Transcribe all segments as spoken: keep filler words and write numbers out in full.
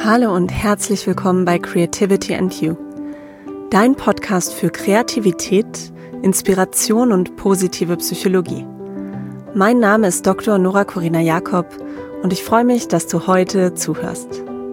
Hallo und herzlich willkommen bei Creativity and You, dein Podcast für Kreativität, Inspiration und positive Psychologie. Mein Name ist Doktor Nora Corina Jakob und ich freue mich, dass du heute zuhörst.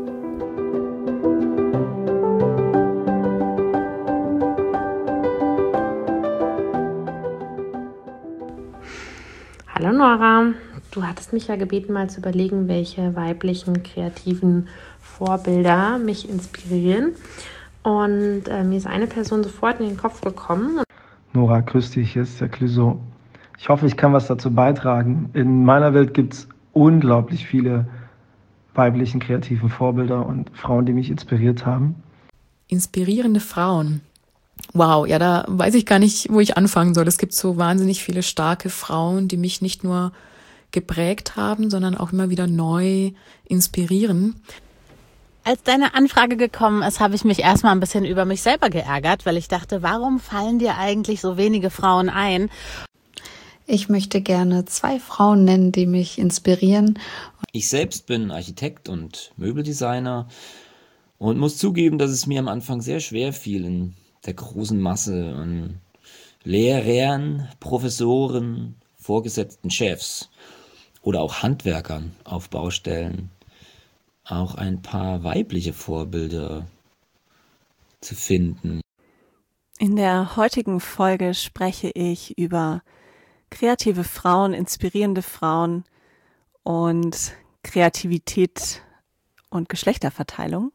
Hallo Nora, du hattest mich ja gebeten, mal zu überlegen, welche weiblichen kreativen Vorbilder mich inspirieren. Und äh, mir ist eine Person sofort in den Kopf gekommen. Nora, grüß dich, hier ist der Clouseau. Ich hoffe, ich kann was dazu beitragen. In meiner Welt gibt es unglaublich viele weiblichen kreativen Vorbilder und Frauen, die mich inspiriert haben. Inspirierende Frauen. Wow, ja, da weiß ich gar nicht, wo ich anfangen soll. Es gibt so wahnsinnig viele starke Frauen, die mich nicht nur geprägt haben, sondern auch immer wieder neu inspirieren. Als deine Anfrage gekommen ist, habe ich mich erstmal ein bisschen über mich selber geärgert, weil ich dachte, warum fallen dir eigentlich so wenige Frauen ein? Ich möchte gerne zwei Frauen nennen, die mich inspirieren. Ich selbst bin Architekt und Möbeldesigner und muss zugeben, dass es mir am Anfang sehr schwer fiel, in der großen Masse an Lehrern, Professoren, vorgesetzten Chefs oder auch Handwerkern auf Baustellen auch ein paar weibliche Vorbilder zu finden. In der heutigen Folge spreche ich über kreative Frauen, inspirierende Frauen und Kreativität und Geschlechterverteilung.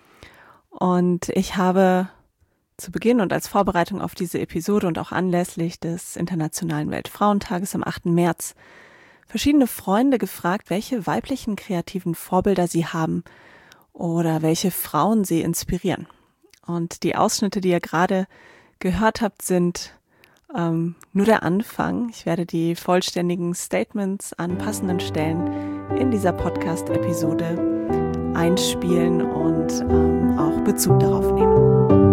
Und ich habe zu Beginn und als Vorbereitung auf diese Episode und auch anlässlich des Internationalen Weltfrauentages am achten März verschiedene Freunde gefragt, welche weiblichen kreativen Vorbilder sie haben oder welche Frauen sie inspirieren. Und die Ausschnitte, die ihr gerade gehört habt, sind ähm, nur der Anfang. Ich werde die vollständigen Statements an passenden Stellen in dieser Podcast-Episode einspielen und ähm, auch Bezug darauf nehmen.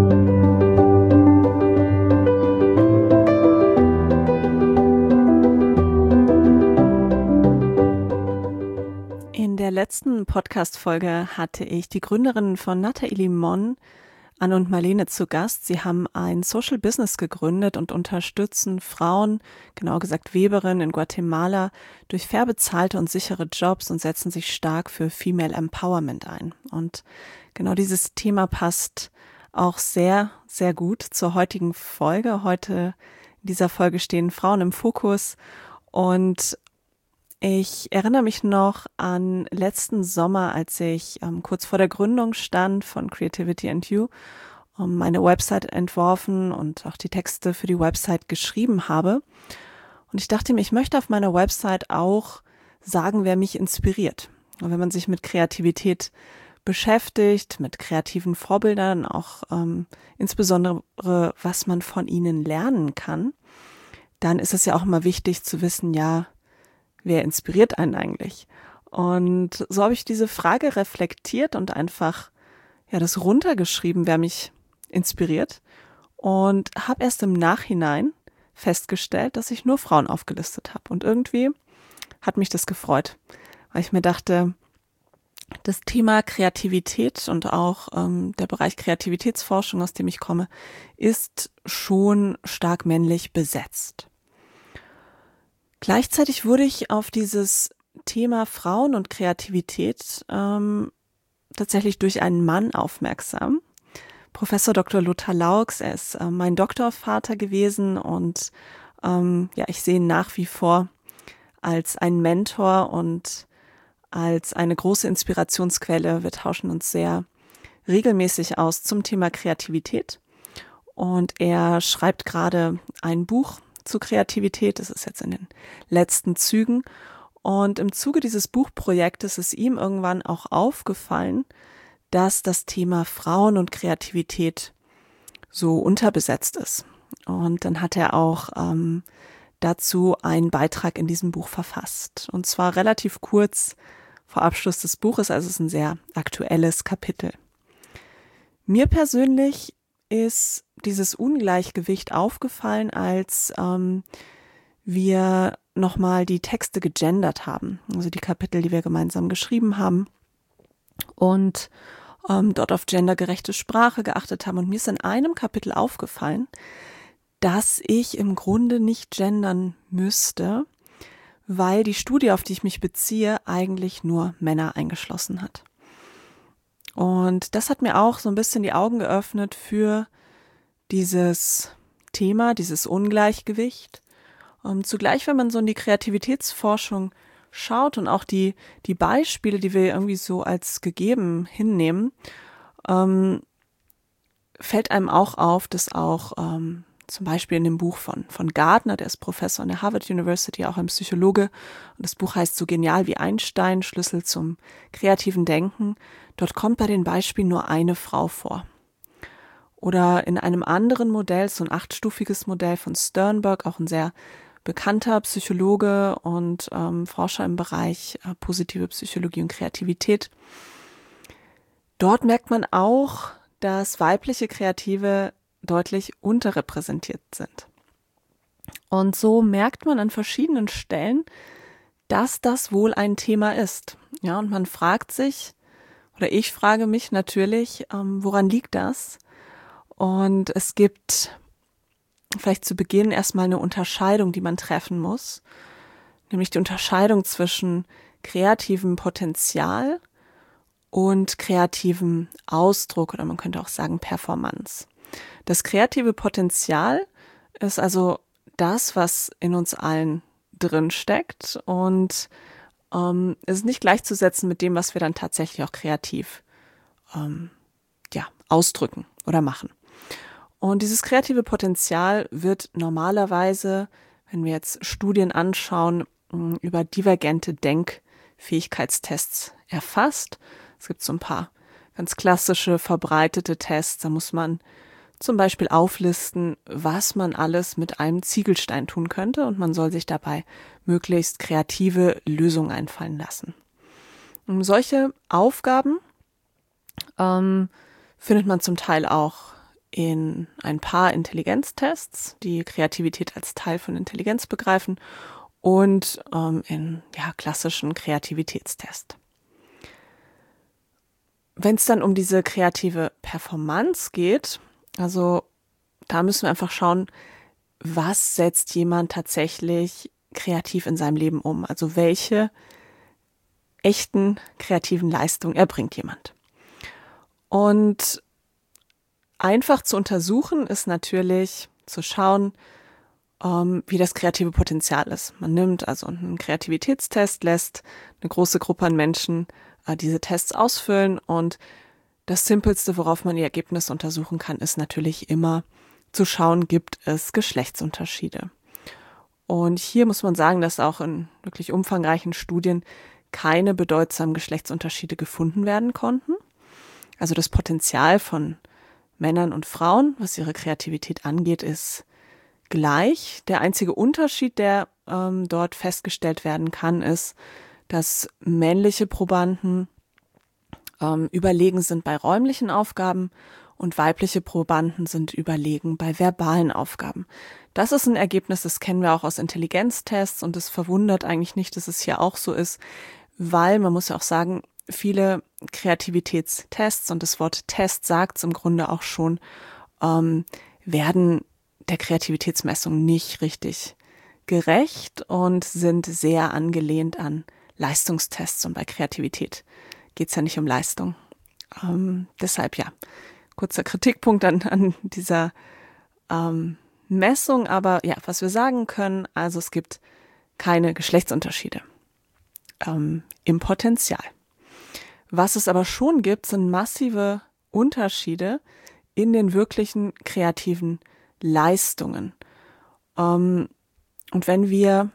In der letzten Podcast-Folge hatte ich die Gründerinnen von Nathalie Limon, Anne und Marlene, zu Gast. Sie haben ein Social Business gegründet und unterstützen Frauen, genau gesagt Weberinnen in Guatemala, durch fair bezahlte und sichere Jobs und setzen sich stark für Female Empowerment ein. Und genau dieses Thema passt auch sehr, sehr gut zur heutigen Folge. Heute in dieser Folge stehen Frauen im Fokus und ich erinnere mich noch an letzten Sommer, als ich ähm, kurz vor der Gründung stand von Creativity and You, um meine Website entworfen und auch die Texte für die Website geschrieben habe. Und ich dachte mir, ich möchte auf meiner Website auch sagen, wer mich inspiriert. Und wenn man sich mit Kreativität beschäftigt, mit kreativen Vorbildern, auch ähm, insbesondere, was man von ihnen lernen kann, dann ist es ja auch immer wichtig zu wissen, ja, wer inspiriert einen eigentlich? Und so habe ich diese Frage reflektiert und einfach ja das runtergeschrieben, wer mich inspiriert, und habe erst im Nachhinein festgestellt, dass ich nur Frauen aufgelistet habe. Und irgendwie hat mich das gefreut, weil ich mir dachte, das Thema Kreativität und auch ähm, der Bereich Kreativitätsforschung, aus dem ich komme, ist schon stark männlich besetzt. Gleichzeitig wurde ich auf dieses Thema Frauen und Kreativität ähm, tatsächlich durch einen Mann aufmerksam. Professor Doktor Lothar Laux, er ist äh, mein Doktorvater gewesen und ähm, ja, ich sehe ihn nach wie vor als einen Mentor und als eine große Inspirationsquelle. Wir tauschen uns sehr regelmäßig aus zum Thema Kreativität und er schreibt gerade ein Buch zu Kreativität. Das ist jetzt in den letzten Zügen. Und im Zuge dieses Buchprojektes ist ihm irgendwann auch aufgefallen, dass das Thema Frauen und Kreativität so unterbesetzt ist. Und dann hat er auch ähm, dazu einen Beitrag in diesem Buch verfasst. Und zwar relativ kurz vor Abschluss des Buches, also es ist ein sehr aktuelles Kapitel. Mir persönlich ist dieses Ungleichgewicht aufgefallen, als ähm, wir nochmal die Texte gegendert haben, also die Kapitel, die wir gemeinsam geschrieben haben. und ähm, dort auf gendergerechte Sprache geachtet haben. Und mir ist in einem Kapitel aufgefallen, dass ich im Grunde nicht gendern müsste, weil die Studie, auf die ich mich beziehe, eigentlich nur Männer eingeschlossen hat. Und das hat mir auch so ein bisschen die Augen geöffnet für dieses Thema, dieses Ungleichgewicht. Und zugleich, wenn man so in die Kreativitätsforschung schaut und auch die, die Beispiele, die wir irgendwie so als gegeben hinnehmen, ähm, fällt einem auch auf, dass auch ähm, zum Beispiel in dem Buch von, von Gardner, der ist Professor an der Harvard University, auch ein Psychologe, und das Buch heißt So genial wie Einstein, Schlüssel zum kreativen Denken. Dort kommt bei den Beispielen nur eine Frau vor. Oder in einem anderen Modell, so ein achtstufiges Modell von Sternberg, auch ein sehr bekannter Psychologe und ähm, Forscher im Bereich äh, positive Psychologie und Kreativität. Dort merkt man auch, dass weibliche Kreative deutlich unterrepräsentiert sind. Und so merkt man an verschiedenen Stellen, dass das wohl ein Thema ist. Ja, und man fragt sich, oder ich frage mich natürlich, ähm, woran liegt das? Und es gibt vielleicht zu Beginn erstmal eine Unterscheidung, die man treffen muss, nämlich die Unterscheidung zwischen kreativem Potenzial und kreativem Ausdruck, oder man könnte auch sagen Performance. Das kreative Potenzial ist also das, was in uns allen drin steckt, und ähm, ist nicht gleichzusetzen mit dem, was wir dann tatsächlich auch kreativ ähm, ja, ausdrücken oder machen. Und dieses kreative Potenzial wird normalerweise, wenn wir jetzt Studien anschauen, über divergente Denkfähigkeitstests erfasst. Es gibt so ein paar ganz klassische, verbreitete Tests. Da muss man zum Beispiel auflisten, was man alles mit einem Ziegelstein tun könnte, und man soll sich dabei möglichst kreative Lösungen einfallen lassen. Und solche Aufgaben ähm, findet man zum Teil auch in ein paar Intelligenztests, die Kreativität als Teil von Intelligenz begreifen, und ähm, in ja, klassischen Kreativitätstests. Wenn es dann um diese kreative Performance geht, also da müssen wir einfach schauen, was setzt jemand tatsächlich kreativ in seinem Leben um? Also welche echten kreativen Leistungen erbringt jemand? Und einfach zu untersuchen ist natürlich zu schauen, ähm, wie das kreative Potenzial ist. Man nimmt also einen Kreativitätstest, lässt eine große Gruppe an Menschen äh, diese Tests ausfüllen, und das Simpelste, worauf man die Ergebnisse untersuchen kann, ist natürlich immer zu schauen, gibt es Geschlechtsunterschiede. Und hier muss man sagen, dass auch in wirklich umfangreichen Studien keine bedeutsamen Geschlechtsunterschiede gefunden werden konnten. Also das Potenzial von Männern und Frauen, was ihre Kreativität angeht, ist gleich. Der einzige Unterschied, der ähm, dort festgestellt werden kann, ist, dass männliche Probanden ähm, überlegen sind bei räumlichen Aufgaben und weibliche Probanden sind überlegen bei verbalen Aufgaben. Das ist ein Ergebnis, das kennen wir auch aus Intelligenztests, und es verwundert eigentlich nicht, dass es hier auch so ist, weil man muss ja auch sagen, viele Kreativitätstests, und das Wort Test sagt es im Grunde auch schon, ähm, werden der Kreativitätsmessung nicht richtig gerecht und sind sehr angelehnt an Leistungstests. Und bei Kreativität geht es ja nicht um Leistung. Ähm, deshalb ja, kurzer Kritikpunkt an, an dieser ähm, Messung. Aber ja, was wir sagen können, also es gibt keine Geschlechtsunterschiede ähm, im Potenzial. Was es aber schon gibt, sind massive Unterschiede in den wirklichen kreativen Leistungen. Ähm, und wenn wir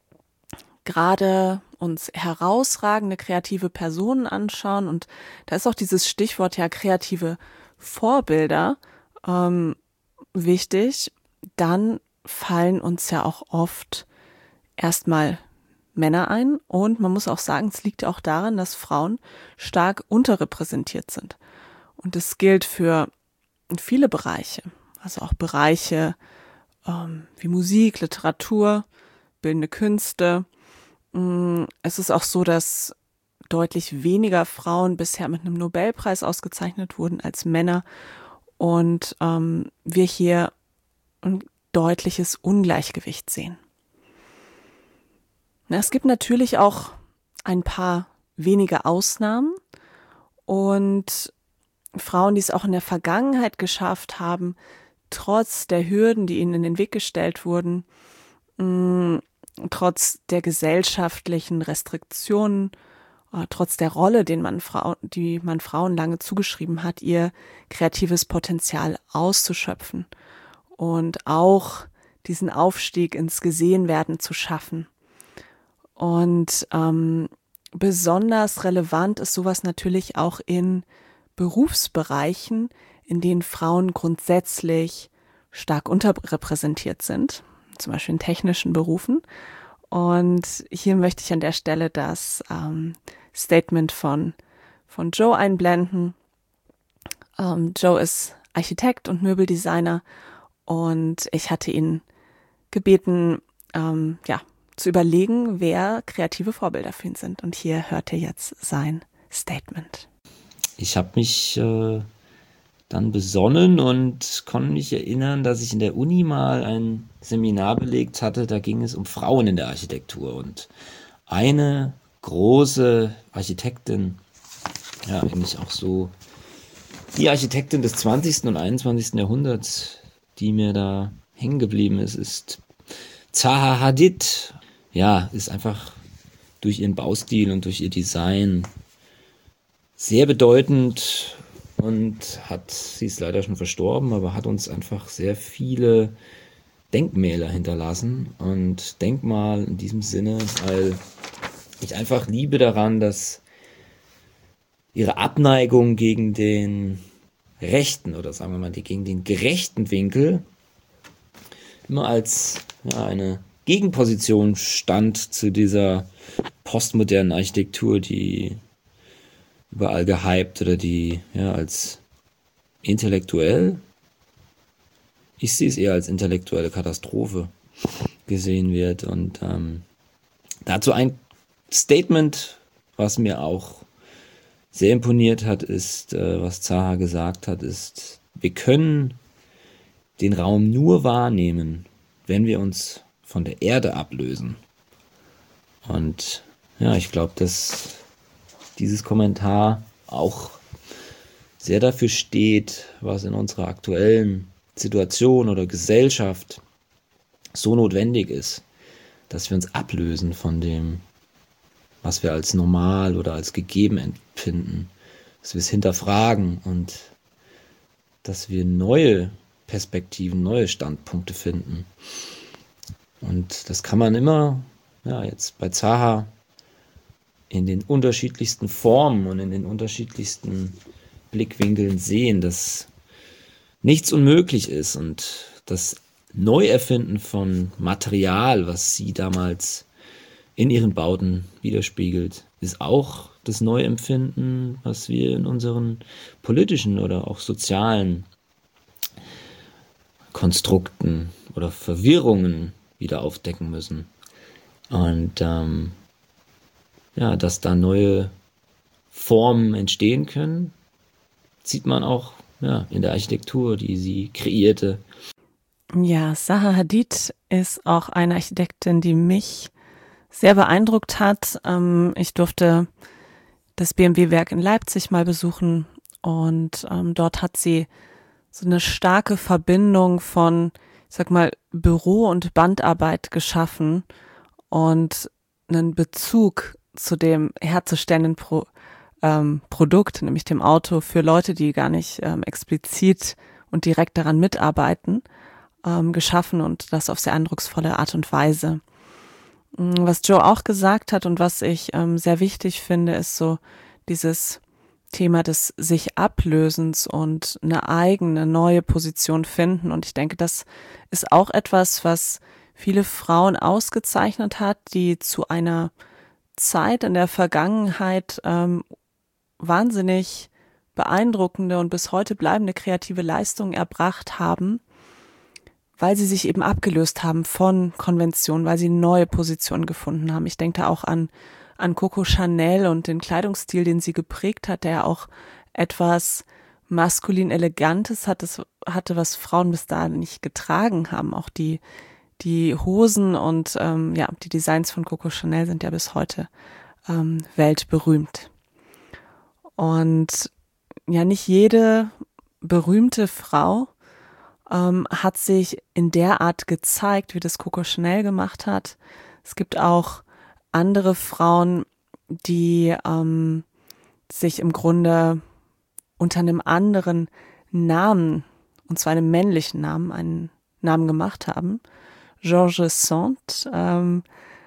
gerade uns herausragende kreative Personen anschauen, und da ist auch dieses Stichwort ja kreative Vorbilder ähm, wichtig, dann fallen uns ja auch oft erstmal Männer ein, und man muss auch sagen, es liegt auch daran, dass Frauen stark unterrepräsentiert sind. Und das gilt für viele Bereiche, also auch Bereiche ähm, wie Musik, Literatur, bildende Künste. Es ist auch so, dass deutlich weniger Frauen bisher mit einem Nobelpreis ausgezeichnet wurden als Männer und ähm, wir hier ein deutliches Ungleichgewicht sehen. Na, es gibt natürlich auch ein paar wenige Ausnahmen und Frauen, die es auch in der Vergangenheit geschafft haben, trotz der Hürden, die ihnen in den Weg gestellt wurden, mh, trotz der gesellschaftlichen Restriktionen, äh, trotz der Rolle, den man Frau, die man Frauen lange zugeschrieben hat, ihr kreatives Potenzial auszuschöpfen und auch diesen Aufstieg ins Gesehenwerden zu schaffen. Und ähm, besonders relevant ist sowas natürlich auch in Berufsbereichen, in denen Frauen grundsätzlich stark unterrepräsentiert sind, zum Beispiel in technischen Berufen. Und hier möchte ich an der Stelle das ähm, Statement von, von Joe einblenden. Ähm, Joe ist Architekt und Möbeldesigner und ich hatte ihn gebeten, ähm, ja, zu überlegen, wer kreative Vorbilder für ihn sind. Und hier hört ihr jetzt sein Statement. Ich habe mich äh, dann besonnen und konnte mich erinnern, dass ich in der Uni mal ein Seminar belegt hatte, da ging es um Frauen in der Architektur. Und eine große Architektin, ja eigentlich auch so die Architektin des zwanzigsten und einundzwanzigsten Jahrhunderts, die mir da hängen geblieben ist, ist Zaha Hadid. Ja, ist einfach durch ihren Baustil und durch ihr Design sehr bedeutend und hat, sie ist leider schon verstorben, aber hat uns einfach sehr viele Denkmäler hinterlassen und Denkmal in diesem Sinne, weil ich einfach liebe daran, dass ihre Abneigung gegen den rechten oder sagen wir mal gegen den gerechten Winkel immer als ja, eine Gegenposition stand zu dieser postmodernen Architektur, die überall gehypt oder die ja als intellektuell, ich sehe es eher als intellektuelle Katastrophe gesehen wird. Und ähm, dazu ein Statement, was mir auch sehr imponiert hat, ist, äh, was Zaha gesagt hat, ist, wir können den Raum nur wahrnehmen, wenn wir uns von der Erde ablösen. Und ja, ich glaube, dass dieses Kommentar auch sehr dafür steht, was in unserer aktuellen Situation oder Gesellschaft so notwendig ist, dass wir uns ablösen von dem, was wir als normal oder als gegeben empfinden, dass wir es hinterfragen und dass wir neue Perspektiven, neue Standpunkte finden. Und das kann man immer, ja, jetzt bei Zaha in den unterschiedlichsten Formen und in den unterschiedlichsten Blickwinkeln sehen, dass nichts unmöglich ist und das Neuerfinden von Material, was sie damals in ihren Bauten widerspiegelt, ist auch das Neuempfinden, was wir in unseren politischen oder auch sozialen Konstrukten oder Verwirrungen wieder aufdecken müssen. Und ähm, ja, dass da neue Formen entstehen können, sieht man auch ja, in der Architektur, die sie kreierte. Ja, Zaha Hadid ist auch eine Architektin, die mich sehr beeindruckt hat. Ähm, ich durfte das B M W-Werk in Leipzig mal besuchen und ähm, dort hat sie so eine starke Verbindung von, ich sag mal, Büro- und Bandarbeit geschaffen und einen Bezug zu dem herzustellenden Pro, ähm, Produkt, nämlich dem Auto, für Leute, die gar nicht ähm, explizit und direkt daran mitarbeiten, ähm, geschaffen und das auf sehr eindrucksvolle Art und Weise. Was Joe auch gesagt hat und was ich ähm, sehr wichtig finde, ist so dieses Thema des sich Ablösens und eine eigene neue Position finden. Und ich denke, das ist auch etwas, was viele Frauen ausgezeichnet hat, die zu einer Zeit in der Vergangenheit ähm, wahnsinnig beeindruckende und bis heute bleibende kreative Leistungen erbracht haben, weil sie sich eben abgelöst haben von Konventionen, weil sie neue Positionen gefunden haben. Ich denke da auch an an Coco Chanel und den Kleidungsstil, den sie geprägt hat, der ja auch etwas maskulin Elegantes hat, das hatte, was Frauen bis dahin nicht getragen haben. Auch die die Hosen und ähm, ja die Designs von Coco Chanel sind ja bis heute ähm, weltberühmt. Und ja, nicht jede berühmte Frau ähm, hat sich in der Art gezeigt, wie das Coco Chanel gemacht hat. Es gibt auch andere Frauen, die ähm, sich im Grunde unter einem anderen Namen, und zwar einem männlichen Namen, einen Namen gemacht haben. Georges Sand ähm,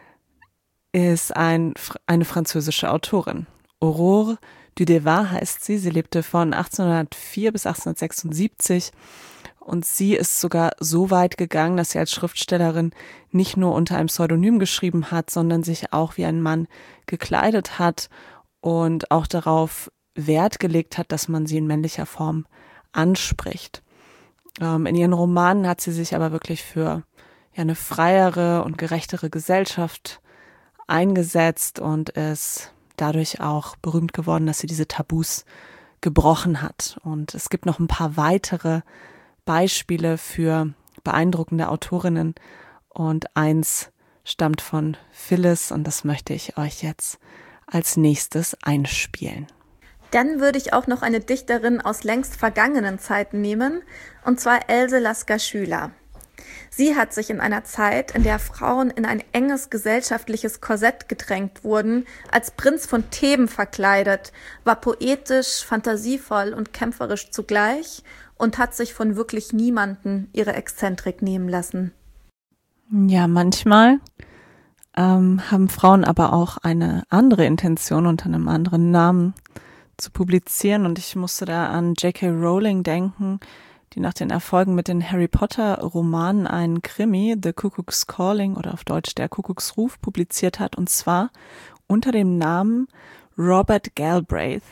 ist ein, eine französische Autorin. Aurore Dudevant heißt sie. Sie lebte von achtzehnhundertvier bis achtzehnhundertsechsundsiebzig und sie ist sogar so weit gegangen, dass sie als Schriftstellerin nicht nur unter einem Pseudonym geschrieben hat, sondern sich auch wie ein Mann gekleidet hat und auch darauf Wert gelegt hat, dass man sie in männlicher Form anspricht. Ähm, in ihren Romanen hat sie sich aber wirklich für ja, eine freiere und gerechtere Gesellschaft eingesetzt und ist dadurch auch berühmt geworden, dass sie diese Tabus gebrochen hat. Und es gibt noch ein paar weitere Beispiele für beeindruckende Autorinnen und eins stammt von Phyllis und das möchte ich euch jetzt als nächstes einspielen. Dann würde ich auch noch eine Dichterin aus längst vergangenen Zeiten nehmen, und zwar Else Lasker-Schüler. Sie hat sich in einer Zeit, in der Frauen in ein enges gesellschaftliches Korsett gedrängt wurden, als Prinz von Theben verkleidet, war poetisch, fantasievoll und kämpferisch zugleich und hat sich von wirklich niemanden ihre Exzentrik nehmen lassen. Ja, manchmal ähm, haben Frauen aber auch eine andere Intention unter einem anderen Namen zu publizieren und ich musste da an J K Rowling denken, die nach den Erfolgen mit den Harry Potter Romanen einen Krimi, The Cuckoo's Calling oder auf Deutsch Der Kuckucksruf, publiziert hat und zwar unter dem Namen Robert Galbraith.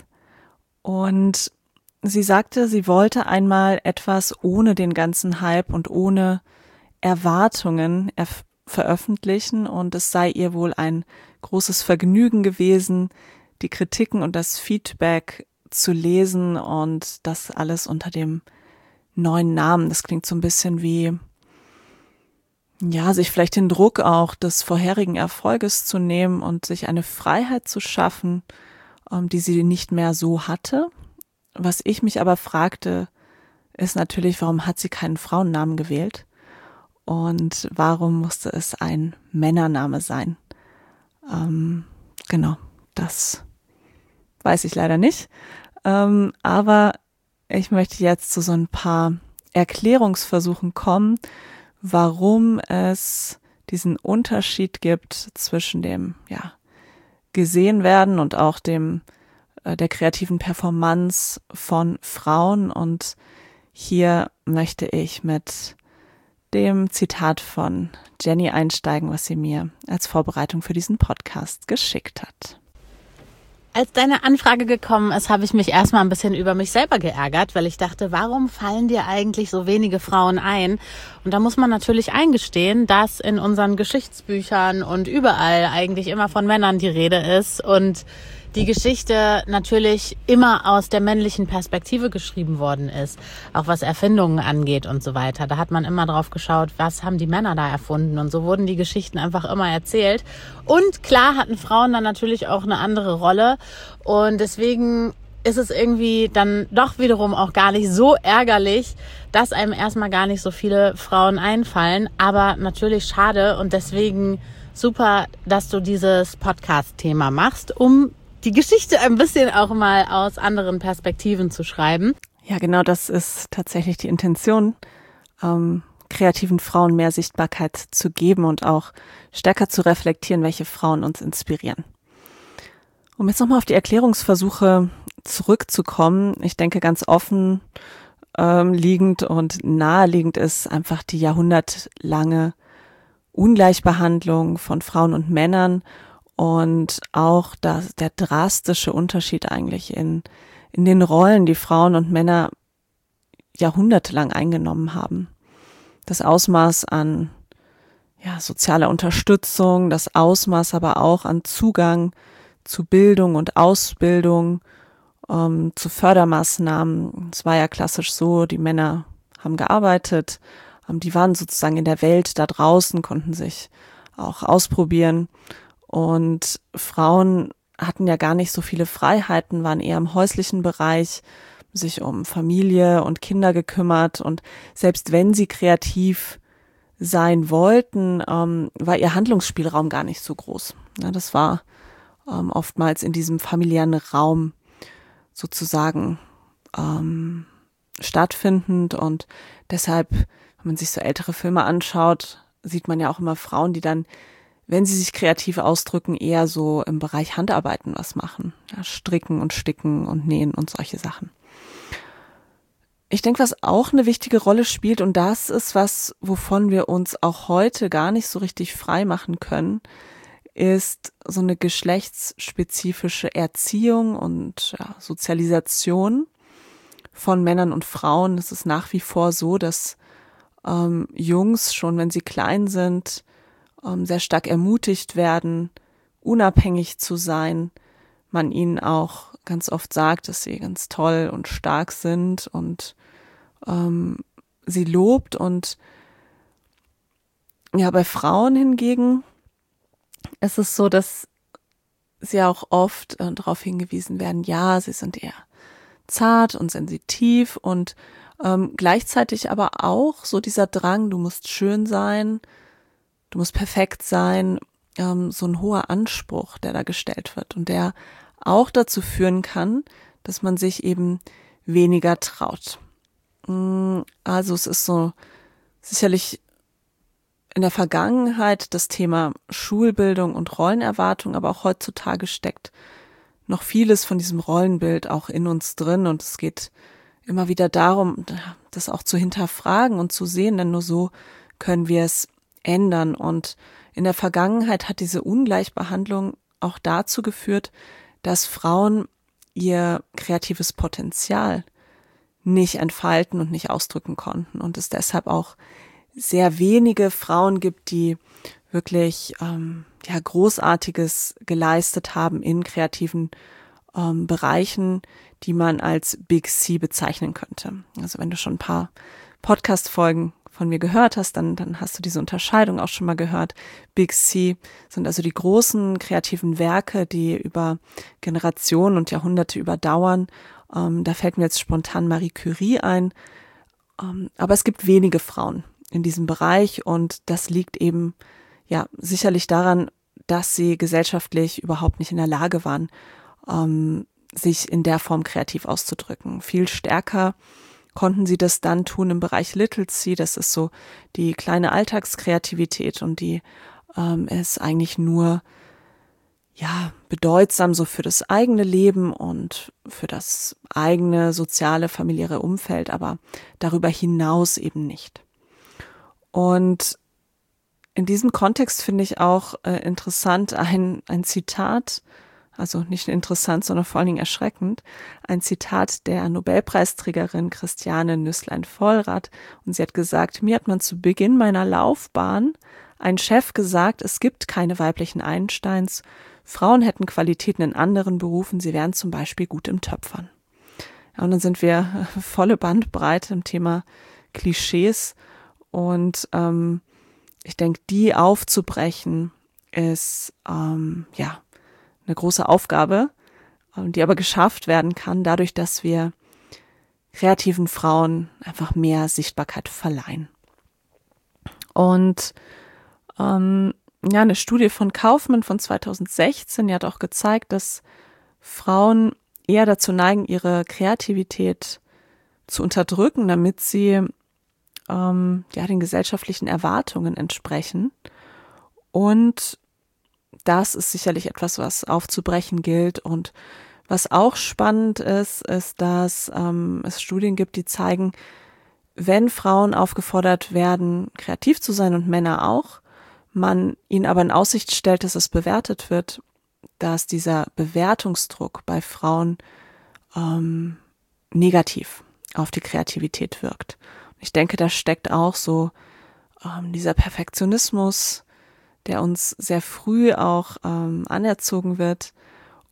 Und sie sagte, sie wollte einmal etwas ohne den ganzen Hype und ohne Erwartungen erf- veröffentlichen und es sei ihr wohl ein großes Vergnügen gewesen, die Kritiken und das Feedback zu lesen und das alles unter dem neuen Namen. Das klingt so ein bisschen wie, ja, sich vielleicht den Druck auch des vorherigen Erfolges zu nehmen und sich eine Freiheit zu schaffen, ähm, die sie nicht mehr so hatte. Was ich mich aber fragte, ist natürlich, warum hat sie keinen Frauennamen gewählt? Und warum musste es ein Männername sein? Ähm, genau, das weiß ich leider nicht. Ähm, aber ich möchte jetzt zu so ein paar Erklärungsversuchen kommen, warum es diesen Unterschied gibt zwischen dem, ja, gesehen werden und auch dem, äh, der kreativen Performance von Frauen. Und hier möchte ich mit dem Zitat von Jenny einsteigen, was sie mir als Vorbereitung für diesen Podcast geschickt hat. Als deine Anfrage gekommen ist, habe ich mich erstmal ein bisschen über mich selber geärgert, weil ich dachte, warum fallen dir eigentlich so wenige Frauen ein? Und da muss man natürlich eingestehen, dass in unseren Geschichtsbüchern und überall eigentlich immer von Männern die Rede ist und die Geschichte natürlich immer aus der männlichen Perspektive geschrieben worden ist, auch was Erfindungen angeht und so weiter. Da hat man immer drauf geschaut, was haben die Männer da erfunden, und so wurden die Geschichten einfach immer erzählt. Und klar hatten Frauen dann natürlich auch eine andere Rolle und deswegen ist es irgendwie dann doch wiederum auch gar nicht so ärgerlich, dass einem erstmal gar nicht so viele Frauen einfallen, aber natürlich schade und deswegen super, dass du dieses Podcast-Thema machst, um die Geschichte ein bisschen auch mal aus anderen Perspektiven zu schreiben. Ja, genau, das ist tatsächlich die Intention, ähm, kreativen Frauen mehr Sichtbarkeit zu geben und auch stärker zu reflektieren, welche Frauen uns inspirieren. Um jetzt nochmal auf die Erklärungsversuche zurückzukommen, ich denke ganz offen ähm, liegend und naheliegend ist einfach die jahrhundertlange Ungleichbehandlung von Frauen und Männern und auch das, der drastische Unterschied eigentlich in, in den Rollen, die Frauen und Männer jahrhundertelang eingenommen haben. Das Ausmaß an ja, sozialer Unterstützung, das Ausmaß aber auch an Zugang zu Bildung und Ausbildung, ähm, zu Fördermaßnahmen. Es war ja klassisch so, die Männer haben gearbeitet, ähm, die waren sozusagen in der Welt da draußen, konnten sich auch ausprobieren und Frauen hatten ja gar nicht so viele Freiheiten, waren eher im häuslichen Bereich, sich um Familie und Kinder gekümmert und selbst wenn sie kreativ sein wollten, ähm, war ihr Handlungsspielraum gar nicht so groß. Ja, das war ähm, oftmals in diesem familiären Raum sozusagen ähm, stattfindend und deshalb, wenn man sich so ältere Filme anschaut, sieht man ja auch immer Frauen, die dann, wenn sie sich kreativ ausdrücken, eher so im Bereich Handarbeiten was machen. Ja, stricken und sticken und nähen und solche Sachen. Ich denke, was auch eine wichtige Rolle spielt, und das ist was, wovon wir uns auch heute gar nicht so richtig frei machen können, ist so eine geschlechtsspezifische Erziehung und ja, Sozialisation von Männern und Frauen. Es ist nach wie vor so, dass ähm, Jungs, schon wenn sie klein sind, ähm, sehr stark ermutigt werden, unabhängig zu sein. Man ihnen auch ganz oft sagt, dass sie ganz toll und stark sind und ähm, sie lobt. Und ja, bei Frauen hingegen ist es so, dass sie auch oft äh, darauf hingewiesen werden, ja, sie sind eher zart und sensitiv und ähm, gleichzeitig aber auch so dieser Drang, du musst schön sein, du musst perfekt sein, ähm, so ein hoher Anspruch, der da gestellt wird und der auch dazu führen kann, dass man sich eben weniger traut. Also es ist so sicherlich in der Vergangenheit das Thema Schulbildung und Rollenerwartung, aber auch heutzutage steckt noch vieles von diesem Rollenbild auch in uns drin und es geht immer wieder darum, das auch zu hinterfragen und zu sehen, denn nur so können wir es ändern. Und in der Vergangenheit hat diese Ungleichbehandlung auch dazu geführt, dass Frauen ihr kreatives Potenzial nicht entfalten und nicht ausdrücken konnten und es deshalb auch sehr wenige Frauen gibt, die wirklich ähm, ja Großartiges geleistet haben in kreativen ähm, Bereichen, die man als Big C bezeichnen könnte. Also wenn du schon ein paar Podcast-Folgen von mir gehört hast, dann, dann hast du diese Unterscheidung auch schon mal gehört. Big C sind also die großen kreativen Werke, die über Generationen und Jahrhunderte überdauern. Ähm, da fällt mir jetzt spontan Marie Curie ein. Ähm, aber es gibt wenige Frauen in diesem Bereich und das liegt eben ja sicherlich daran, dass sie gesellschaftlich überhaupt nicht in der Lage waren, ähm, sich in der Form kreativ auszudrücken. Viel stärker konnten sie das dann tun im Bereich Little C, das ist so die kleine Alltagskreativität und die ähm, ist eigentlich nur ja bedeutsam so für das eigene Leben und für das eigene soziale, familiäre Umfeld, aber darüber hinaus eben nicht. Und in diesem Kontext finde ich auch äh, interessant ein, ein Zitat, also nicht nur interessant, sondern vor allen Dingen erschreckend, ein Zitat der Nobelpreisträgerin Christiane Nüßlein-Vollrath. Und sie hat gesagt, mir hat man zu Beginn meiner Laufbahn ein Chef gesagt, es gibt keine weiblichen Einsteins. Frauen hätten Qualitäten in anderen Berufen, sie wären zum Beispiel gut im Töpfern. Ja, und dann sind wir volle Bandbreite im Thema Klischees. Und ähm, ich denke, die aufzubrechen ist ähm, ja eine große Aufgabe, die aber geschafft werden kann, dadurch, dass wir kreativen Frauen einfach mehr Sichtbarkeit verleihen. Und ähm, ja, eine Studie von Kaufmann von zweitausendsechzehn, die hat auch gezeigt, dass Frauen eher dazu neigen, ihre Kreativität zu unterdrücken, damit sie ähm, ja den gesellschaftlichen Erwartungen entsprechen. Und das ist sicherlich etwas, was aufzubrechen gilt. Und was auch spannend ist, ist, dass ähm, es Studien gibt, die zeigen, wenn Frauen aufgefordert werden, kreativ zu sein und Männer auch, man ihnen aber in Aussicht stellt, dass es bewertet wird, dass dieser Bewertungsdruck bei Frauen ähm, negativ auf die Kreativität wirkt. Und ich denke, da steckt auch so ähm, dieser Perfektionismus, der uns sehr früh auch ähm, anerzogen wird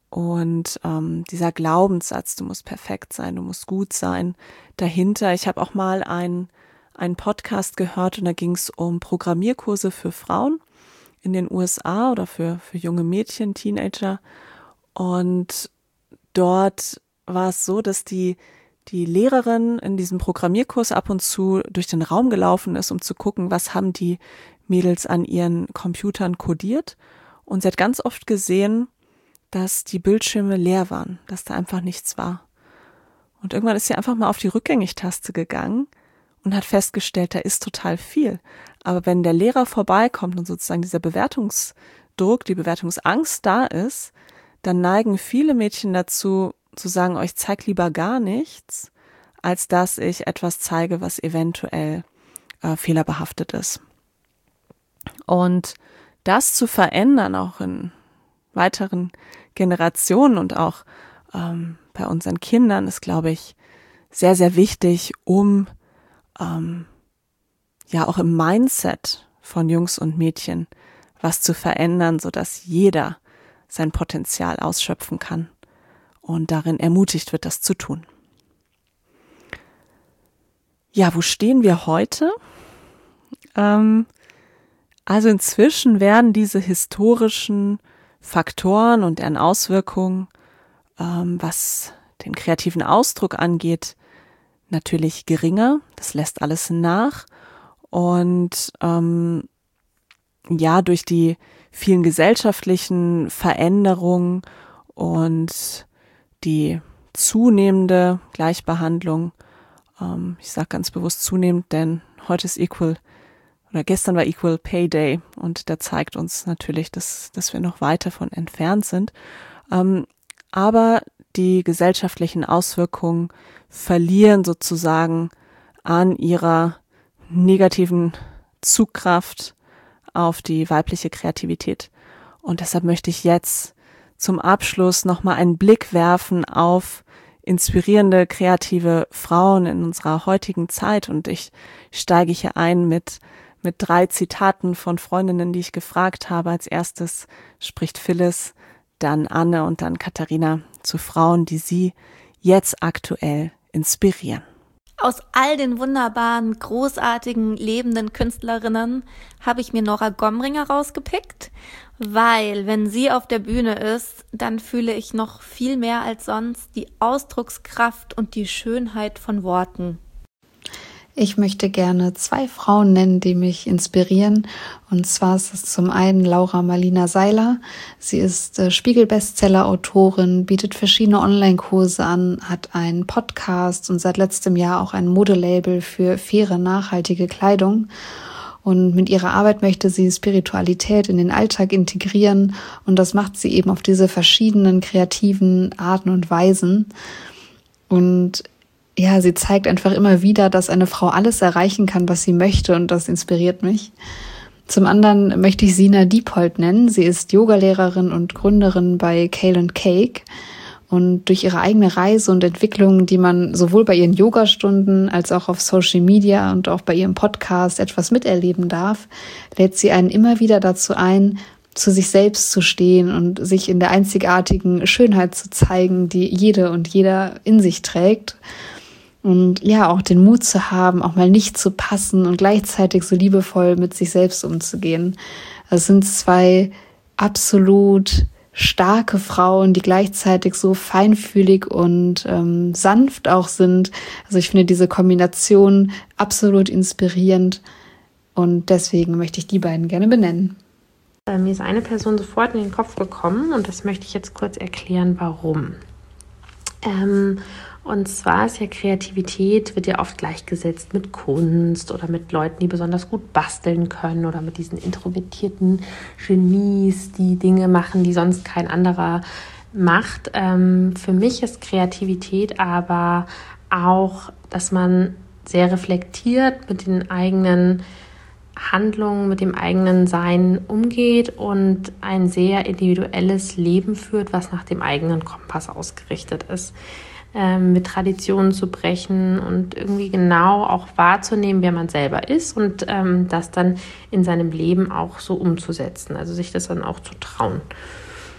und ähm, dieser Glaubenssatz, du musst perfekt sein, du musst gut sein, dahinter. Ich habe auch mal einen, einen Podcast gehört und da ging es um Programmierkurse für Frauen in den U S A oder für, für junge Mädchen, Teenager. Und dort war es so, dass die, die Lehrerin in diesem Programmierkurs ab und zu durch den Raum gelaufen ist, um zu gucken, was haben die Mädels an ihren Computern codiert. Und sie hat ganz oft gesehen, dass die Bildschirme leer waren, dass da einfach nichts war. Und irgendwann ist sie einfach mal auf die Rückgängig-Taste gegangen und hat festgestellt, da ist total viel. Aber wenn der Lehrer vorbeikommt und sozusagen dieser Bewertungsdruck, die Bewertungsangst da ist, dann neigen viele Mädchen dazu, zu sagen, oh, ich zeige lieber gar nichts, als dass ich etwas zeige, was eventuell äh, fehlerbehaftet ist. Und das zu verändern, auch in weiteren Generationen und auch ähm, bei unseren Kindern, ist, glaube ich, sehr, sehr wichtig, um ähm, ja auch im Mindset von Jungs und Mädchen was zu verändern, sodass jeder sein Potenzial ausschöpfen kann und darin ermutigt wird, das zu tun. Ja, wo stehen wir heute? Ähm, also inzwischen werden diese historischen Faktoren und deren Auswirkungen, ähm, was den kreativen Ausdruck angeht, natürlich geringer. Das lässt alles nach. Und ähm, ja, durch die vielen gesellschaftlichen Veränderungen und die zunehmende Gleichbehandlung, ähm, ich sage ganz bewusst zunehmend, denn heute ist Equal oder gestern war Equal Pay Day und der zeigt uns natürlich, dass, dass wir noch weit davon entfernt sind. Ähm, aber die gesellschaftlichen Auswirkungen verlieren sozusagen an ihrer negativen Zugkraft auf die weibliche Kreativität. Und deshalb möchte ich jetzt zum Abschluss nochmal einen Blick werfen auf inspirierende, kreative Frauen in unserer heutigen Zeit. Und ich steige hier ein mit, mit drei Zitaten von Freundinnen, die ich gefragt habe. Als erstes spricht Phyllis, dann Anne und dann Katharina zu Frauen, die sie jetzt aktuell inspirieren. Aus all den wunderbaren, großartigen, lebenden Künstlerinnen habe ich mir Nora Gomringer rausgepickt, weil wenn sie auf der Bühne ist, dann fühle ich noch viel mehr als sonst die Ausdruckskraft und die Schönheit von Worten. Ich möchte gerne zwei Frauen nennen, die mich inspirieren. Und zwar ist es zum einen Laura Marlina Seiler. Sie ist äh, Spiegel-Bestseller-Autorin, bietet verschiedene Online-Kurse an, hat einen Podcast und seit letztem Jahr auch ein Modelabel für faire, nachhaltige Kleidung. Und mit ihrer Arbeit möchte sie Spiritualität in den Alltag integrieren. Und das macht sie eben auf diese verschiedenen kreativen Arten und Weisen. Und ja, sie zeigt einfach immer wieder, dass eine Frau alles erreichen kann, was sie möchte, und das inspiriert mich. Zum anderen möchte ich Sina Diepold nennen. Sie ist Yogalehrerin und Gründerin bei Kale and Cake. Und durch ihre eigene Reise und Entwicklung, die man sowohl bei ihren Yogastunden als auch auf Social Media und auch bei ihrem Podcast etwas miterleben darf, lädt sie einen immer wieder dazu ein, zu sich selbst zu stehen und sich in der einzigartigen Schönheit zu zeigen, die jede und jeder in sich trägt. Und ja, auch den Mut zu haben, auch mal nicht zu passen und gleichzeitig so liebevoll mit sich selbst umzugehen. Das sind zwei absolut starke Frauen, die gleichzeitig so feinfühlig und ähm, sanft auch sind. Also ich finde diese Kombination absolut inspirierend und deswegen möchte ich die beiden gerne benennen. Äh, mir ist eine Person sofort in den Kopf gekommen und das möchte ich jetzt kurz erklären, warum. Ähm, Und zwar ist ja Kreativität, wird ja oft gleichgesetzt mit Kunst oder mit Leuten, die besonders gut basteln können oder mit diesen introvertierten Genies, die Dinge machen, die sonst kein anderer macht. Ähm, für mich ist Kreativität aber auch, dass man sehr reflektiert mit den eigenen Handlungen, mit dem eigenen Sein umgeht und ein sehr individuelles Leben führt, was nach dem eigenen Kompass ausgerichtet ist. Mit Traditionen zu brechen und irgendwie genau auch wahrzunehmen, wer man selber ist und ähm, das dann in seinem Leben auch so umzusetzen, also sich das dann auch zu trauen.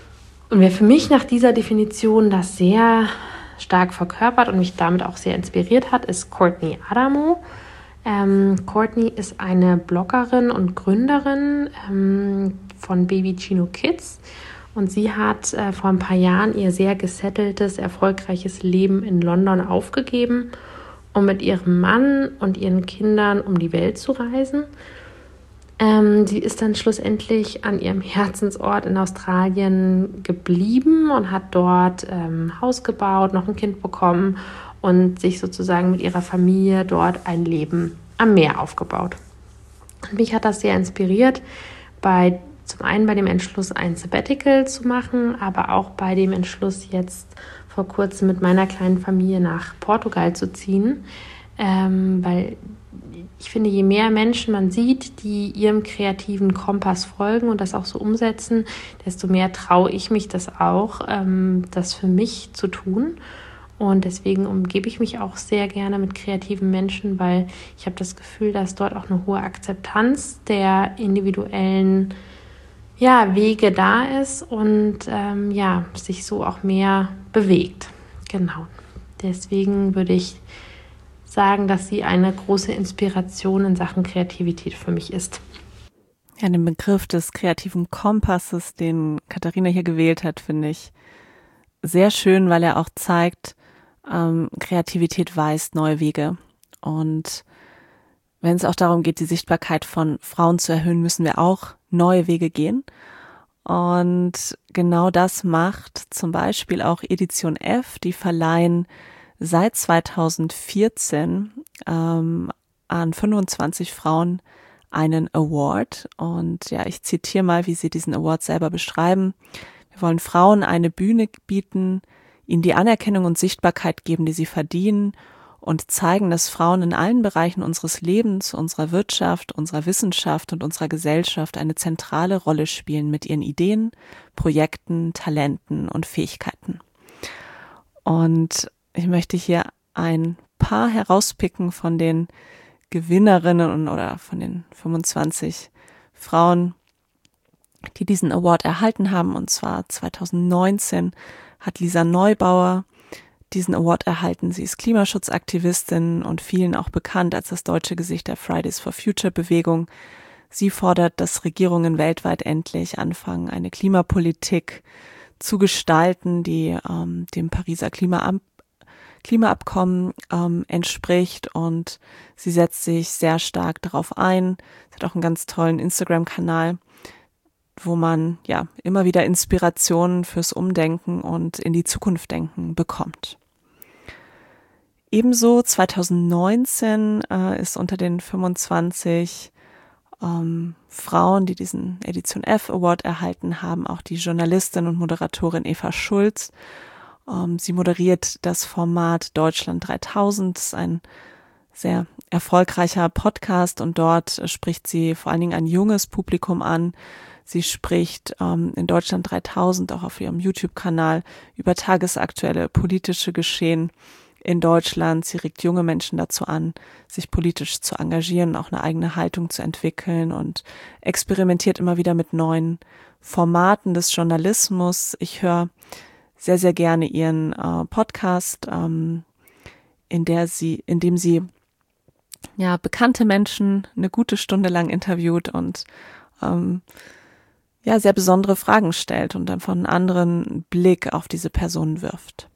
Und wer für mich nach dieser Definition das sehr stark verkörpert und mich damit auch sehr inspiriert hat, ist Courtney Adamo. Ähm, Courtney ist eine Bloggerin und Gründerin ähm, von Baby Chino Kids. Und sie hat äh, vor ein paar Jahren ihr sehr gesetteltes, erfolgreiches Leben in London aufgegeben, um mit ihrem Mann und ihren Kindern um die Welt zu reisen. Ähm, sie ist dann schlussendlich an ihrem Herzensort in Australien geblieben und hat dort ähm, Haus gebaut, noch ein Kind bekommen und sich sozusagen mit ihrer Familie dort ein Leben am Meer aufgebaut. Und mich hat das sehr inspiriert, bei zum einen bei dem Entschluss, ein Sabbatical zu machen, aber auch bei dem Entschluss, jetzt vor kurzem mit meiner kleinen Familie nach Portugal zu ziehen, ähm, weil ich finde, je mehr Menschen man sieht, die ihrem kreativen Kompass folgen und das auch so umsetzen, desto mehr traue ich mich das auch, ähm, das für mich zu tun. Und deswegen umgebe ich mich auch sehr gerne mit kreativen Menschen, weil ich habe das Gefühl, dass dort auch eine hohe Akzeptanz der individuellen ja, Wege da ist und ähm, ja, sich so auch mehr bewegt. Genau. Deswegen würde ich sagen, dass sie eine große Inspiration in Sachen Kreativität für mich ist. Ja, den Begriff des kreativen Kompasses, den Katharina hier gewählt hat, finde ich sehr schön, weil er auch zeigt, ähm, Kreativität weist neue Wege. Und wenn es auch darum geht, die Sichtbarkeit von Frauen zu erhöhen, müssen wir auch neue Wege gehen. Und genau das macht zum Beispiel auch Edition F, die verleihen seit zweitausendvierzehn ähm, an fünfundzwanzig Frauen einen Award. Und ja, ich zitiere mal, wie sie diesen Award selber beschreiben. Wir wollen Frauen eine Bühne bieten, ihnen die Anerkennung und Sichtbarkeit geben, die sie verdienen und zeigen, dass Frauen in allen Bereichen unseres Lebens, unserer Wirtschaft, unserer Wissenschaft und unserer Gesellschaft eine zentrale Rolle spielen mit ihren Ideen, Projekten, Talenten und Fähigkeiten. Und ich möchte hier ein paar herauspicken von den Gewinnerinnen oder von den fünfundzwanzig Frauen, die diesen Award erhalten haben. Und zwar zweitausendneunzehn hat Lisa Neubauer diesen Award erhalten. Sie ist Klimaschutzaktivistin und vielen auch bekannt als das deutsche Gesicht der Fridays for Future Bewegung. Sie fordert, dass Regierungen weltweit endlich anfangen, eine Klimapolitik zu gestalten, die ähm, dem Pariser Klimaab- Klimaabkommen ähm, entspricht, und sie setzt sich sehr stark darauf ein. Sie hat auch einen ganz tollen Instagram-Kanal, wo man ja immer wieder Inspirationen fürs Umdenken und in die Zukunft denken bekommt. Ebenso zweitausendneunzehn äh, ist unter den fünfundzwanzig ähm, Frauen, die diesen Edition F Award erhalten haben, auch die Journalistin und Moderatorin Eva Schulz. Ähm, sie moderiert das Format Deutschland dreitausend, das ist ein sehr erfolgreicher Podcast, und dort äh, spricht sie vor allen Dingen ein junges Publikum an. Sie spricht ähm, in Deutschland dreitausend, auch auf ihrem YouTube-Kanal, über tagesaktuelle politische Geschehen in Deutschland. Sie regt junge Menschen dazu an, sich politisch zu engagieren, auch eine eigene Haltung zu entwickeln, und experimentiert immer wieder mit neuen Formaten des Journalismus. Ich höre sehr, sehr gerne ihren äh, Podcast, ähm, in der sie, in dem sie ja bekannte Menschen eine gute Stunde lang interviewt und ähm, ja sehr besondere Fragen stellt und dann von einem anderen Blick auf diese Person wirft.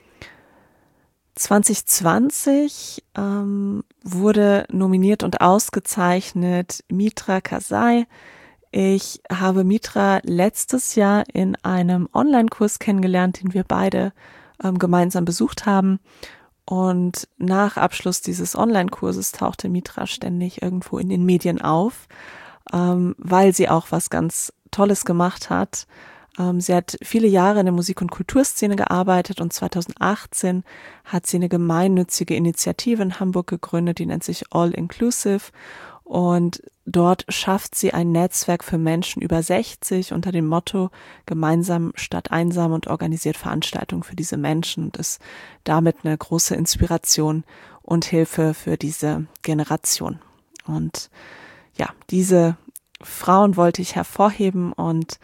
zwanzig zwanzig ähm, wurde nominiert und ausgezeichnet Mitra Kasai. Ich habe Mitra letztes Jahr in einem Online-Kurs kennengelernt, den wir beide ähm, gemeinsam besucht haben. Und nach Abschluss dieses Online-Kurses tauchte Mitra ständig irgendwo in den Medien auf, ähm, weil sie auch was ganz Tolles gemacht hat. Ähm, sie hat viele Jahre in der Musik- und Kulturszene gearbeitet, und zweitausendachtzehn hat sie eine gemeinnützige Initiative in Hamburg gegründet, die nennt sich All Inclusive. Und dort schafft sie ein Netzwerk für Menschen über sechzig unter dem Motto Gemeinsam statt einsam und organisiert Veranstaltungen für diese Menschen und ist damit eine große Inspiration und Hilfe für diese Generation. Und ja, diese Frauen wollte ich hervorheben, und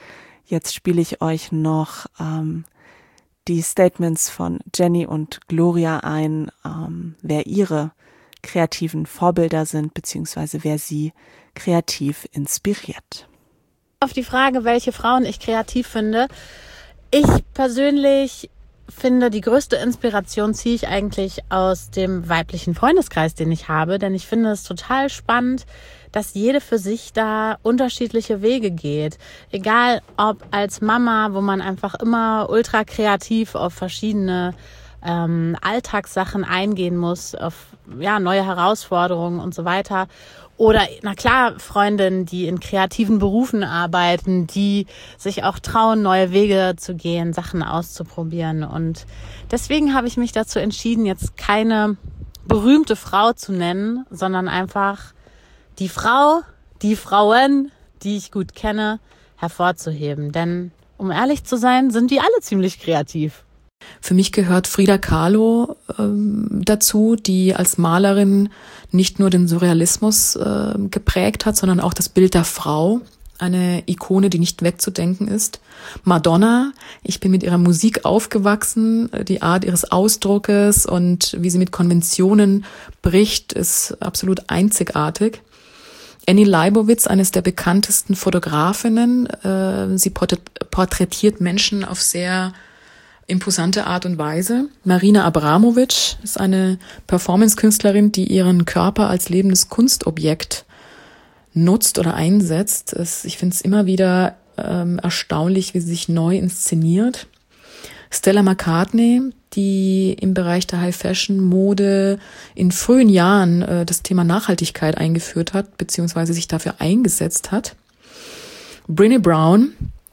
Jetzt spiele ich euch noch ähm, die Statements von Jenny und Gloria ein, ähm, wer ihre kreativen Vorbilder sind, beziehungsweise wer sie kreativ inspiriert. Auf die Frage, welche Frauen ich kreativ finde. Ich persönlich finde, die größte Inspiration ziehe ich eigentlich aus dem weiblichen Freundeskreis, den ich habe. Denn ich finde es total spannend, dass jede für sich da unterschiedliche Wege geht. Egal ob als Mama, wo man einfach immer ultra kreativ auf verschiedene ähm, Alltagssachen eingehen muss, auf ja neue Herausforderungen und so weiter. Oder, na klar, Freundinnen, die in kreativen Berufen arbeiten, die sich auch trauen, neue Wege zu gehen, Sachen auszuprobieren. Und deswegen habe ich mich dazu entschieden, jetzt keine berühmte Frau zu nennen, sondern einfach die Frau, die Frauen, die ich gut kenne, hervorzuheben. Denn, um ehrlich zu sein, sind die alle ziemlich kreativ. Für mich gehört Frida Kahlo ähm, dazu, die als Malerin nicht nur den Surrealismus äh, geprägt hat, sondern auch das Bild der Frau, eine Ikone, die nicht wegzudenken ist. Madonna, ich bin mit ihrer Musik aufgewachsen, die Art ihres Ausdruckes und wie sie mit Konventionen bricht, ist absolut einzigartig. Annie Leibovitz, eines der bekanntesten Fotografinnen, äh, sie porträtiert Menschen auf sehr imposante Art und Weise. Marina Abramovic ist eine Performance-Künstlerin, die ihren Körper als lebendes Kunstobjekt nutzt oder einsetzt. Es, ich finde es immer wieder ähm, erstaunlich, wie sie sich neu inszeniert. Stella McCartney, die im Bereich der High-Fashion-Mode in frühen Jahren äh, das Thema Nachhaltigkeit eingeführt hat, beziehungsweise sich dafür eingesetzt hat. Brené Brown,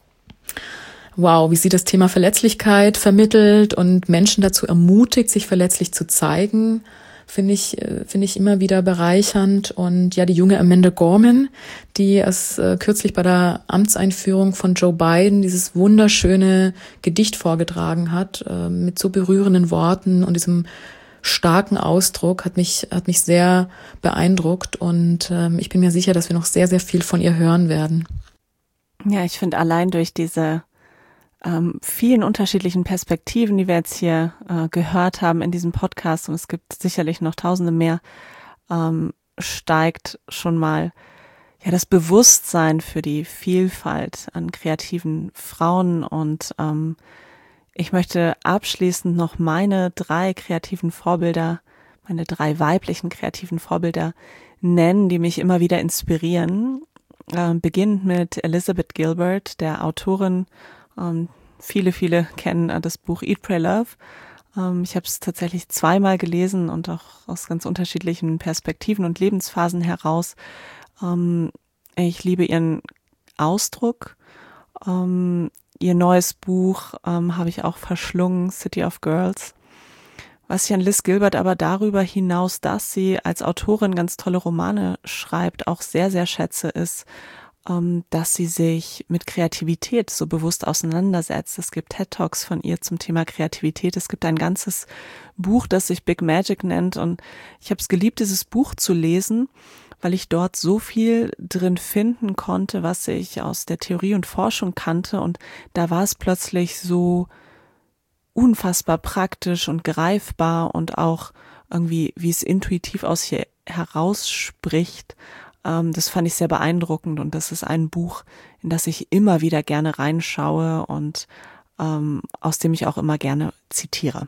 wow, wie sie das Thema Verletzlichkeit vermittelt und Menschen dazu ermutigt, sich verletzlich zu zeigen, finde ich, finde ich immer wieder bereichernd. Und ja, die junge Amanda Gorman, die erst äh, kürzlich bei der Amtseinführung von Joe Biden dieses wunderschöne Gedicht vorgetragen hat, äh, mit so berührenden Worten und diesem starken Ausdruck, hat mich, hat mich sehr beeindruckt. Und ähm, ich bin mir sicher, dass wir noch sehr, sehr viel von ihr hören werden. Ja, ich finde allein durch diese ähm, vielen unterschiedlichen Perspektiven, die wir jetzt hier äh, gehört haben in diesem Podcast, und es gibt sicherlich noch tausende mehr, ähm, steigt schon mal ja das Bewusstsein für die Vielfalt an kreativen Frauen. Und ähm, ich möchte abschließend noch meine drei kreativen Vorbilder, meine drei weiblichen kreativen Vorbilder nennen, die mich immer wieder inspirieren. Äh, beginnt mit Elizabeth Gilbert, der Autorin. Ähm, viele, viele kennen äh, das Buch Eat, Pray, Love. Ähm, ich habe es tatsächlich zweimal gelesen und auch aus ganz unterschiedlichen Perspektiven und Lebensphasen heraus. Ähm, ich liebe ihren Ausdruck. Ähm, ihr neues Buch ähm, habe ich auch verschlungen, City of Girls. Was ich an Liz Gilbert aber darüber hinaus, dass sie als Autorin ganz tolle Romane schreibt, auch sehr, sehr schätze, ist, dass sie sich mit Kreativität so bewusst auseinandersetzt. Es gibt TED-Talks von ihr zum Thema Kreativität. Es gibt ein ganzes Buch, das sich Big Magic nennt. Und ich habe es geliebt, dieses Buch zu lesen, weil ich dort so viel drin finden konnte, was ich aus der Theorie und Forschung kannte. Und da war es plötzlich so unfassbar praktisch und greifbar und auch irgendwie, wie es intuitiv aus ihr herausspricht. Das fand ich sehr beeindruckend, und das ist ein Buch, in das ich immer wieder gerne reinschaue und ähm, aus dem ich auch immer gerne zitiere.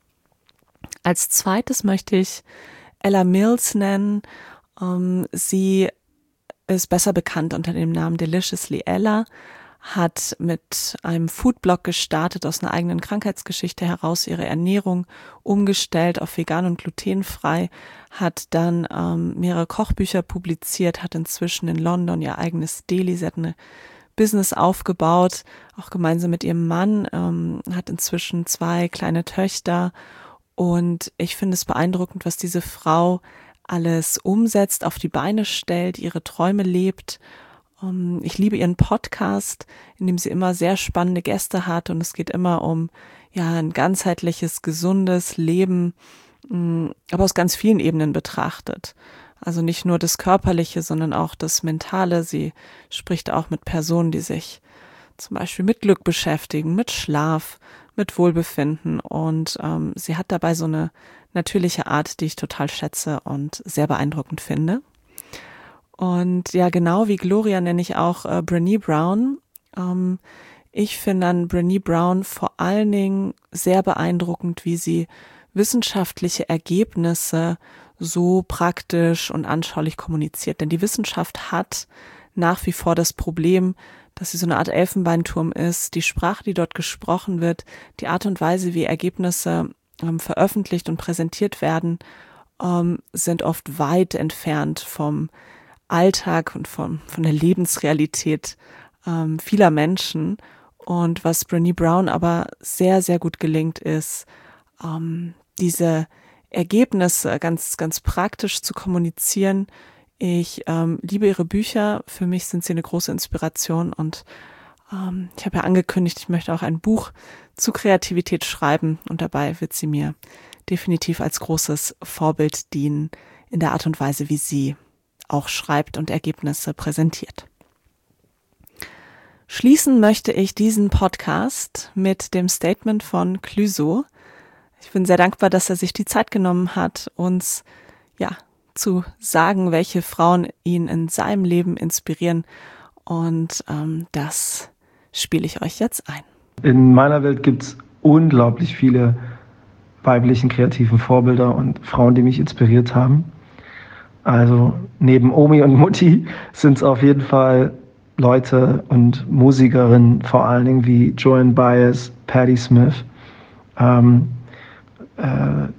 Als zweites möchte ich Ella Mills nennen. Ähm, sie ist besser bekannt unter dem Namen Deliciously Ella, hat mit einem Foodblog gestartet, aus einer eigenen Krankheitsgeschichte heraus ihre Ernährung umgestellt auf vegan und glutenfrei, hat dann ähm, mehrere Kochbücher publiziert, hat inzwischen in London ihr eigenes Deli, sie hat eine Business aufgebaut, auch gemeinsam mit ihrem Mann, ähm, hat inzwischen zwei kleine Töchter, und ich finde es beeindruckend, was diese Frau alles umsetzt, auf die Beine stellt, ihre Träume lebt. Ich liebe ihren Podcast, in dem sie immer sehr spannende Gäste hat, und es geht immer um ja ein ganzheitliches, gesundes Leben, aber aus ganz vielen Ebenen betrachtet. Also nicht nur das Körperliche, sondern auch das Mentale. Sie spricht auch mit Personen, die sich zum Beispiel mit Glück beschäftigen, mit Schlaf, mit Wohlbefinden. Und ähm, sie hat dabei so eine natürliche Art, die ich total schätze und sehr beeindruckend finde. Und ja, genau wie Gloria nenne ich auch äh, Brené Brown. Ähm, ich finde an Brené Brown vor allen Dingen sehr beeindruckend, wie sie wissenschaftliche Ergebnisse so praktisch und anschaulich kommuniziert. Denn die Wissenschaft hat nach wie vor das Problem, dass sie so eine Art Elfenbeinturm ist. Die Sprache, die dort gesprochen wird, die Art und Weise, wie Ergebnisse ähm, veröffentlicht und präsentiert werden, ähm, sind oft weit entfernt vom Alltag und vom, von der Lebensrealität ähm, vieler Menschen. Und was Brené Brown aber sehr, sehr gut gelingt, ist, ähm, diese Ergebnisse ganz, ganz praktisch zu kommunizieren. Ich ähm, liebe ihre Bücher. Für mich sind sie eine große Inspiration. Und ähm, ich habe ja angekündigt, ich möchte auch ein Buch zu Kreativität schreiben. Und dabei wird sie mir definitiv als großes Vorbild dienen in der Art und Weise, wie sie auch schreibt und Ergebnisse präsentiert. Schließen möchte ich diesen Podcast mit dem Statement von Clouseau. Ich bin sehr dankbar, dass er sich die Zeit genommen hat, uns ja zu sagen, welche Frauen ihn in seinem Leben inspirieren. Und ähm, das spiele ich euch jetzt ein. In meiner Welt gibt es unglaublich viele weiblichen kreativen Vorbilder und Frauen, die mich inspiriert haben. Also neben Omi und Mutti sind es auf jeden Fall Leute und Musikerinnen, vor allen Dingen wie Joan Baez, Patti Smith, ähm, äh,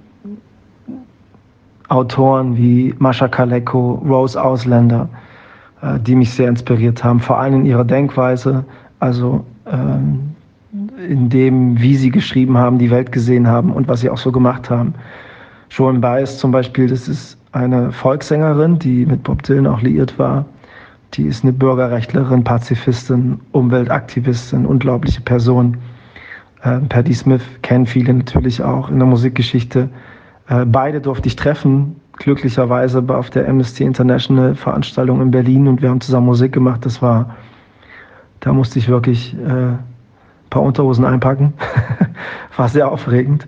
Autoren wie Mascha Kaleko, Rose Ausländer, äh, die mich sehr inspiriert haben, vor allem in ihrer Denkweise, also ähm, in dem, wie sie geschrieben haben, die Welt gesehen haben und was sie auch so gemacht haben. Joan Baez zum Beispiel, das ist eine Volkssängerin, die mit Bob Dylan auch liiert war. Die ist eine Bürgerrechtlerin, Pazifistin, Umweltaktivistin, unglaubliche Person. Äh, Patti Smith kennen viele natürlich auch in der Musikgeschichte. Äh, beide durfte ich treffen, glücklicherweise auf der Amnesty International Veranstaltung in Berlin, und wir haben zusammen Musik gemacht. Das war, da musste ich wirklich äh, ein paar Unterhosen einpacken. War sehr aufregend.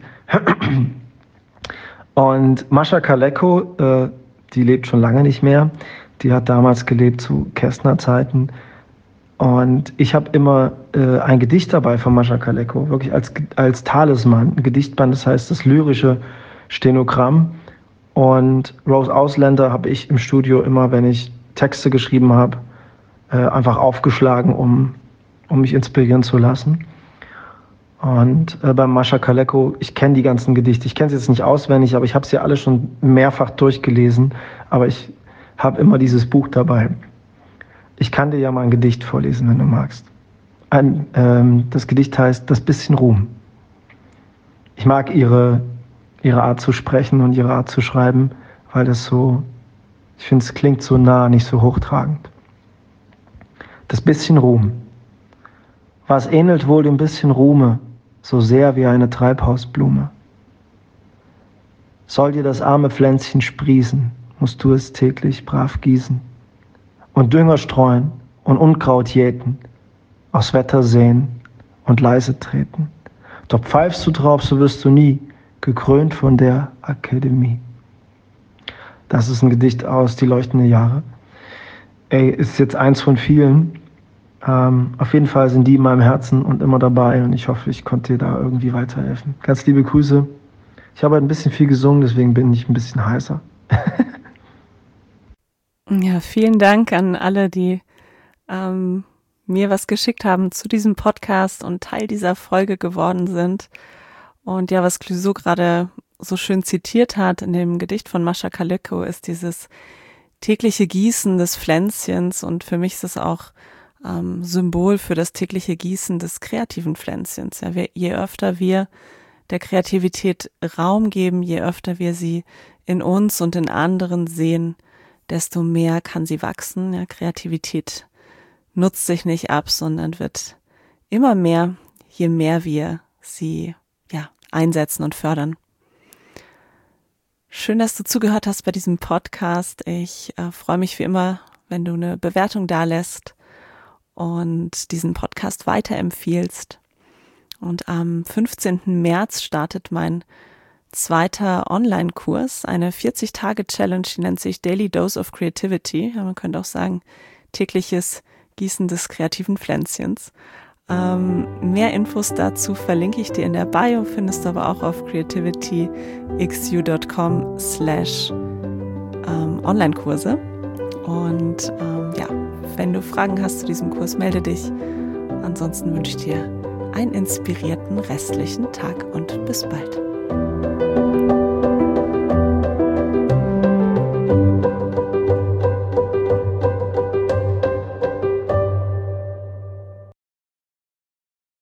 Und Mascha Kaleko, äh, die lebt schon lange nicht mehr. Die hat damals gelebt zu Kästner-Zeiten. Und ich habe immer äh, ein Gedicht dabei von Mascha Kaleko, wirklich als, als Talisman. Ein Gedichtband, das heißt das lyrische Stenogramm. Und Rose Ausländer habe ich im Studio immer, wenn ich Texte geschrieben habe, äh, einfach aufgeschlagen, um, um mich inspirieren zu lassen. Und äh, bei Mascha Kaleko, ich kenne die ganzen Gedichte. Ich kenne sie jetzt nicht auswendig, aber ich habe sie alle schon mehrfach durchgelesen. Aber ich habe immer dieses Buch dabei. Ich kann dir ja mal ein Gedicht vorlesen, wenn du magst. Ein, ähm, das Gedicht heißt Das bisschen Ruhm. Ich mag ihre, ihre Art zu sprechen und ihre Art zu schreiben, weil das so, ich finde, es klingt so nah, nicht so hochtragend. Das bisschen Ruhm. Was ähnelt wohl dem bisschen Ruhme, so sehr wie eine Treibhausblume? Soll dir das arme Pflänzchen sprießen, musst du es täglich brav gießen und Dünger streuen und Unkraut jäten, aus Wetter säen und leise treten. Doch pfeifst du drauf, so wirst du nie gekrönt von der Akademie. Das ist ein Gedicht aus Die leuchtenden Jahre. Ey, ist jetzt eins von vielen. Ähm, auf jeden Fall sind die in meinem Herzen und immer dabei, und ich hoffe, ich konnte dir da irgendwie weiterhelfen. Ganz liebe Grüße. Ich habe ein bisschen viel gesungen, deswegen bin ich ein bisschen heißer. Ja, vielen Dank an alle, die ähm, mir was geschickt haben zu diesem Podcast und Teil dieser Folge geworden sind. Und ja, was Clouseau gerade so schön zitiert hat in dem Gedicht von Mascha Kaleko, ist dieses tägliche Gießen des Pflänzchens, und für mich ist es auch ähm, Symbol für das tägliche Gießen des kreativen Pflänzchens. Ja, wir, je öfter wir der Kreativität Raum geben, je öfter wir sie in uns und in anderen sehen, desto mehr kann sie wachsen. Ja, Kreativität nutzt sich nicht ab, sondern wird immer mehr, je mehr wir sie ja einsetzen und fördern. Schön, dass du zugehört hast bei diesem Podcast. Ich äh, freue mich wie immer, wenn du eine Bewertung dalässt. und diesen Podcast weiterempfiehlst. Und am fünfzehnten März startet mein zweiter Online-Kurs, eine vierzig-Tage-Challenge, die nennt sich Daily Dose of Creativity. Ja, man könnte auch sagen, tägliches Gießen des kreativen Pflänzchens. Ähm, mehr Infos dazu verlinke ich dir in der Bio, findest du aber auch auf creativityxu.com slash Online-Kurse. Und ähm, ja, wenn du Fragen hast zu diesem Kurs, melde dich. Ansonsten wünsche ich dir einen inspirierten restlichen Tag und bis bald.